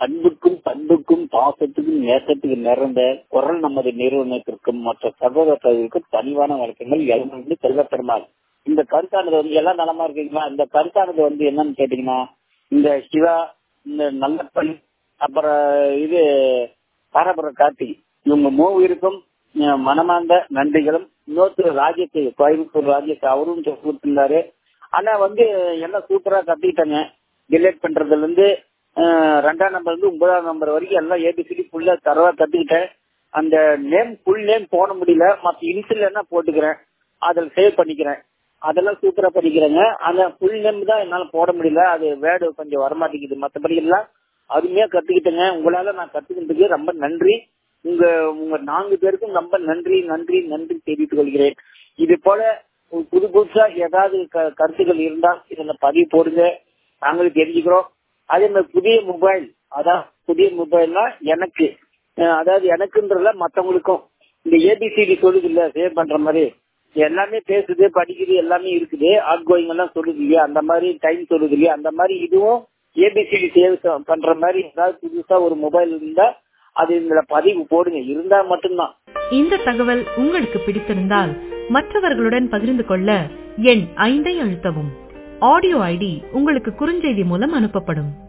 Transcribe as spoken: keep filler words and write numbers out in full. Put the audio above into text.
அன்புக்கும் பண்புக்கும் பாசத்துக்கும் நேசத்துக்கும் நிறைந்த குரல் நமது நிறுவனத்திற்கும் மற்ற சகோதரர்களுக்கும் பணிவான வழக்கங்கள் எழுநூறு செல்வ பெருமாள். இந்த கருத்தானது வந்து எல்லாம் நலமா இருக்கீங்களா? இந்த கருத்தானது வந்து என்னன்னு கேட்டீங்கன்னா, இந்த சிவா, இந்த நல்லப்பன், அப்புறம் இது பாரபுர கார்த்திக், இவங்க மூவிருக்கும் மனமார்ந்த நன்றிகளும். இன்னொருத்தர் ராஜேஷ், கோயம்புத்தூர் ராஜேஷ், அவரும் கொடுத்திருந்தாரு. ஆனா வந்து எல்லாம் சூப்பரா கத்துக்கிட்டாங்க. டிலேட் பண்றதுல இருந்து ரெண்டாம் நம்பர் இருந்து ஒன்பதாம் நம்பர் வரைக்கும் எல்லாம் ஏபிசிடி ஃபுல்லா தரவா கத்துக்கிட்டேன். அந்த நேம் ஃபுல் நேம் போட முடியல, மற்ற இன்சில் என்ன போட்டுக்கிறேன், அதில் சேவ் பண்ணிக்கிறேன். அதெல்லாம் சூப்பரா பண்ணிக்கிறேங்க. அந்த ஃபுல் நேம் தான் என்னால போட முடியல, அது வேர்டு கொஞ்சம் வரமாட்டேங்குது. மற்றபடி எல்லாம் அருமையா கத்துக்கிட்டேங்க. உங்களால நான் கத்துக்கிட்டதுக்கு ரொம்ப நன்றி. உங்க உங்க நான்கு பேருக்கும் ரொம்ப நன்றி நன்றி நன்றி தெரிவித்துக் கொள்கிறேன். இது போல புது புதுசா ஏதாவது கருத்துக்கள் இருந்தால் இதுல பதிவு போடுங்க, நாங்களும் தெரிஞ்சுக்கிறோம். அதே மாதிரி புதிய மொபைல், அதான் புதிய மொபைல்னா எனக்கு, அதாவது எனக்குன்றதுல மற்றவங்களுக்கும் இந்த ஏபிசிடி சொல்லுது இல்ல, சேவ் பண்ற மாதிரி எல்லாமே பேசுது, படிக்குது, எல்லாமே இருக்குது. அவுட் கோயிங் எல்லாம் சொல்லுது இல்லையா, அந்த மாதிரி டைம் சொல்லுது இல்லையா, அந்த மாதிரி இதுவும் ஏபிசிடி சேவ் பண்ற மாதிரி ஏதாவது புதுசா ஒரு மொபைல் இருந்தா அது இந்த பதிவு போடுங்க, இருந்தா மட்டும்தான். இந்த தகவல் உங்களுக்கு பிடித்திருந்தால் மற்றவர்களுடன் பகிர்ந்து கொள்ள எண் ஐந்தை அழுத்தவும். ஆடியோ ஐடி உங்களுக்கு குறுஞ்செய்தி மூலம் அனுப்பப்படும்.